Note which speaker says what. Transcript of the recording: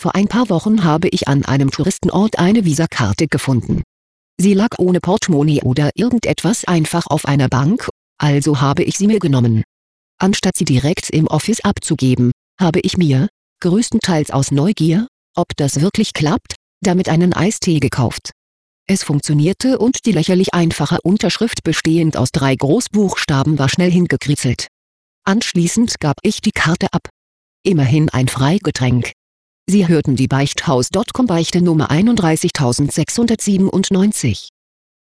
Speaker 1: Vor ein paar Wochen habe ich an einem Touristenort eine Visakarte gefunden. Sie lag ohne Portemonnaie oder irgendetwas einfach auf einer Bank, also habe ich sie mir genommen. Anstatt sie direkt im Office abzugeben, habe ich mir, größtenteils aus Neugier, ob das wirklich klappt, damit einen Eistee gekauft. Es funktionierte und die lächerlich einfache Unterschrift bestehend aus 3 Großbuchstaben war schnell hingekritzelt. Anschließend gab ich die Karte ab. Immerhin ein Freigetränk. Sie hörten die Beichthaus.com Beichte Nummer 31697.